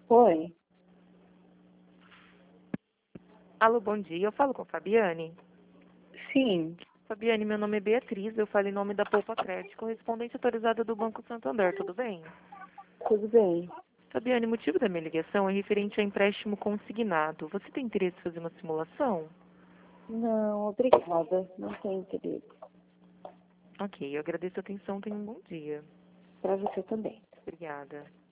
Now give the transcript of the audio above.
Oi, Alô, bom dia. Eu falo com a Fabiane. sim, Fabiane, meu nome é Beatriz. Eu falo em nome da Poupa Crédito, correspondente autorizada do Banco Santander. Tudo bem? tudo bem. Fabiane, o motivo da minha ligação é referente a empréstimo consignado. Você tem interesse em fazer uma simulação? Não, obrigada, não tenho interesse. Ok, eu agradeço a atenção. Tenha um bom dia. Para você também. Obrigada.